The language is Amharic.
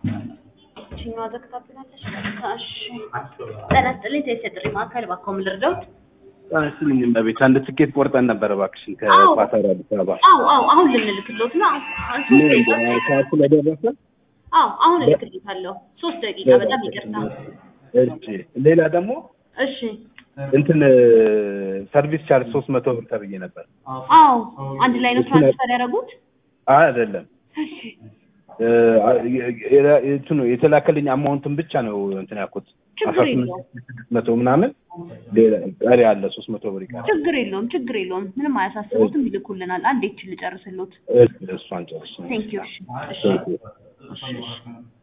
እቺኛዋ ዘግታብናለች። እሺ ተነስተልኝ ተሰጥሪ ማከል ባኮም ልርዳውት ታስልኝ በቤት አንድ ትኬት ቆርጠን ነበር እባክሽን ከኳታር አዲስ አበባ። አሁን ልንልክሎት ነው። ሰዓት ስለደረሰ አሁን ልክልታለሁ። 3 ደቂቃ በጣም ይቅርታ። እሺ ሌላ ደግሞ እሺ እንትን ሰርቪስ ቻርጅ 300 ብር ተብዬ ነበር። አንድ ላይ ነው ትራንስፈር ያደረጉት? አይደለም። እሺ እንትኑ የተላከልኝ አማውንትን ብቻ ነው እንትን ያልኩት 1800 ምናምን ሌላ ቀሪ አለ 300 ብር ይቀር። ችግር የለውም ምንም አያሳስቡትም ይልኩልናል። አንዴ እቺ ልጨርስልዎት። እሷን ጨርሽ። ቴንክ ዩ። እሺ